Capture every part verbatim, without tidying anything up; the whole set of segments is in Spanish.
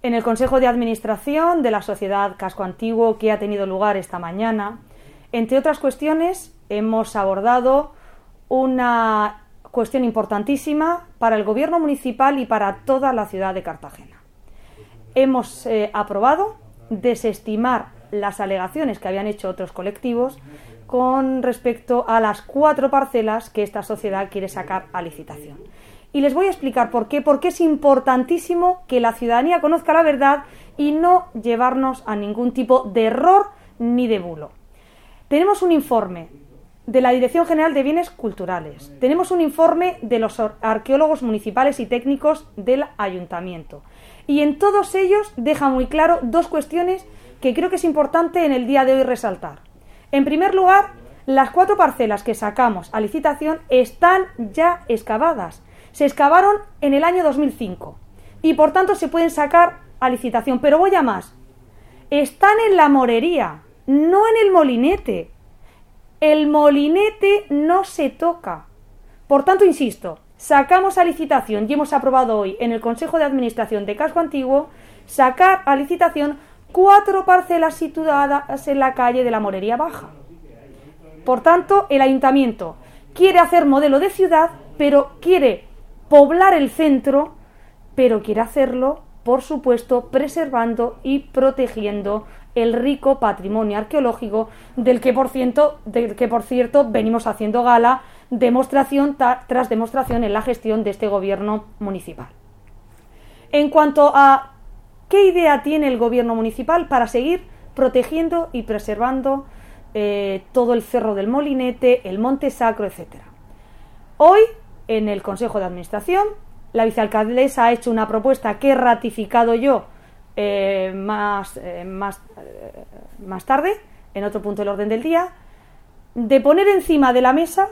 En el Consejo de Administración de la Sociedad Casco Antiguo, que ha tenido lugar esta mañana, entre otras cuestiones, hemos abordado una cuestión importantísima para el Gobierno municipal y para toda la ciudad de Cartagena. Hemos eh, aprobado desestimar las alegaciones que habían hecho otros colectivos con respecto a las cuatro parcelas que esta sociedad quiere sacar a licitación. Y les voy a explicar por qué, porque es importantísimo que la ciudadanía conozca la verdad y no llevarnos a ningún tipo de error ni de bulo. Tenemos un informe de la Dirección General de Bienes Culturales, tenemos un informe de los arqueólogos municipales y técnicos del Ayuntamiento, y en todos ellos deja muy claro dos cuestiones que creo que es importante en el día de hoy resaltar. En primer lugar, las cuatro parcelas que sacamos a licitación están ya excavadas. Se excavaron en el año dos mil cinco y por tanto se pueden sacar a licitación. Pero voy a más. Están en la morería, no en el molinete. El molinete no se toca. Por tanto, insisto, sacamos a licitación y hemos aprobado hoy en el Consejo de Administración de Casco Antiguo sacar a licitación cuatro parcelas situadas en la calle de la Morería Baja. Por tanto, el Ayuntamiento quiere hacer modelo de ciudad, pero quiere poblar el centro, pero quiere hacerlo, por supuesto, preservando y protegiendo el rico patrimonio arqueológico del que, por cierto, del que, por cierto venimos haciendo gala demostración tras demostración en la gestión de este gobierno municipal. En cuanto a ¿qué idea tiene el gobierno municipal para seguir protegiendo y preservando eh, todo el Cerro del Molinete, el Monte Sacro, etcétera? Hoy, en el Consejo de Administración, la vicealcaldesa ha hecho una propuesta que he ratificado yo eh, más, eh, más, eh, más tarde, en otro punto del orden del día, de poner encima de la mesa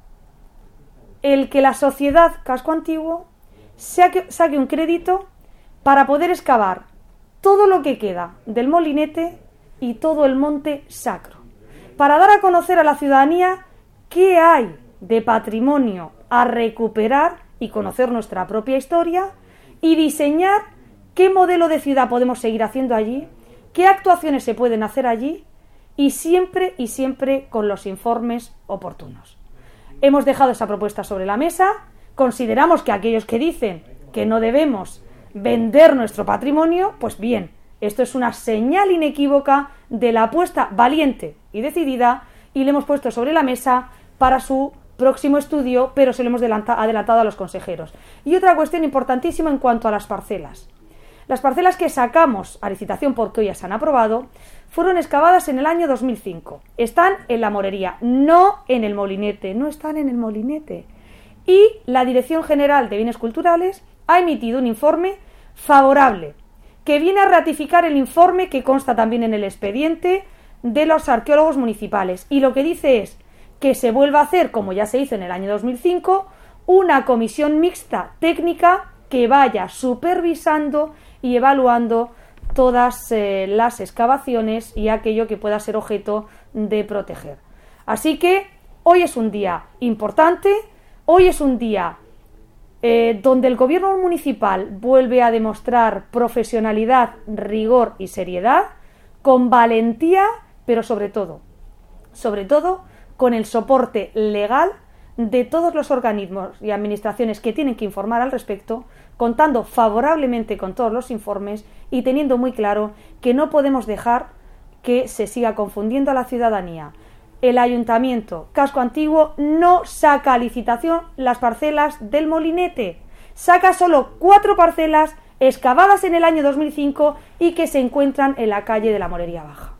el que la sociedad Casco Antiguo saque, saque un crédito para poder excavar todo lo que queda del molinete y todo el monte sacro, para dar a conocer a la ciudadanía qué hay de patrimonio a recuperar y conocer nuestra propia historia y diseñar qué modelo de ciudad podemos seguir haciendo allí, qué actuaciones se pueden hacer allí y siempre y siempre con los informes oportunos. Hemos dejado esa propuesta sobre la mesa. Consideramos que aquellos que dicen que no debemos vender nuestro patrimonio, pues bien, esto es una señal inequívoca de la apuesta valiente y decidida y le hemos puesto sobre la mesa para su próximo estudio, pero se lo hemos adelantado a los consejeros. Y otra cuestión importantísima en cuanto a las parcelas. Las parcelas que sacamos a licitación, porque hoy ya se han aprobado, fueron excavadas en el año dos mil cinco. Están en la morería, no en el molinete, no están en el molinete. Y la Dirección General de Bienes Culturales ha emitido un informe favorable, que viene a ratificar el informe que consta también en el expediente de los arqueólogos municipales. Y lo que dice es que se vuelva a hacer, como ya se hizo en el año dos mil cinco, una comisión mixta técnica que vaya supervisando y evaluando todas eh, las excavaciones y aquello que pueda ser objeto de proteger. Así que hoy es un día importante, hoy es un día eh, donde el gobierno municipal vuelve a demostrar profesionalidad, rigor y seriedad, con valentía, pero sobre todo, sobre todo, con el soporte legal de todos los organismos y administraciones que tienen que informar al respecto, contando favorablemente con todos los informes y teniendo muy claro que no podemos dejar que se siga confundiendo a la ciudadanía. El Ayuntamiento Casco Antiguo no saca a licitación las parcelas del molinete, saca solo cuatro parcelas excavadas en el año dos mil cinco y que se encuentran en la calle de la Morería Baja.